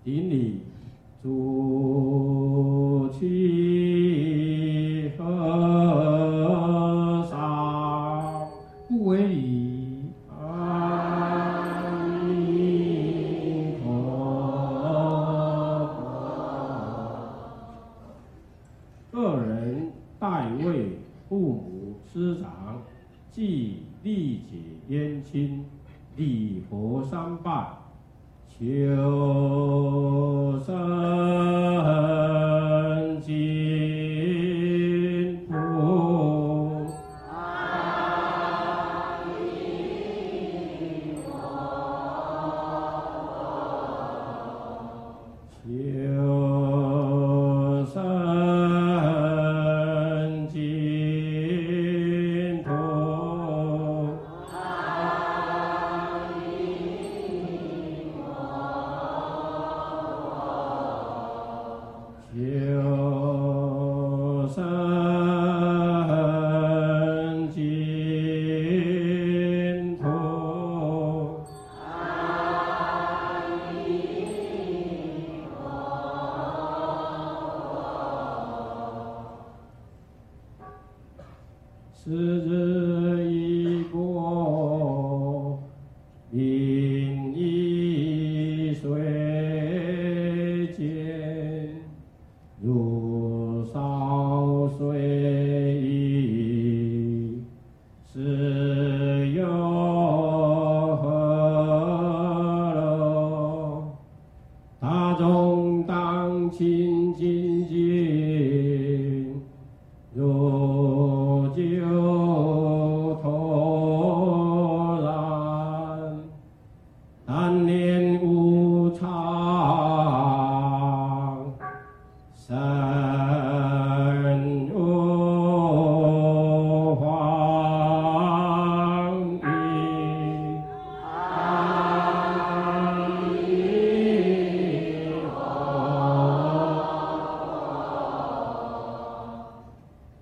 顶礼诸器和尚，不为礼。阿弥陀佛。二人代为父母师长，即历解冤亲，礼佛三拜，求生净土。阿弥陀佛。求生净土。阿弥陀佛。求生净土。阿弥陀佛。时日已过，应已岁减，如少岁矣，是又何乐？大众当亲近经，如酒徒然，但念无常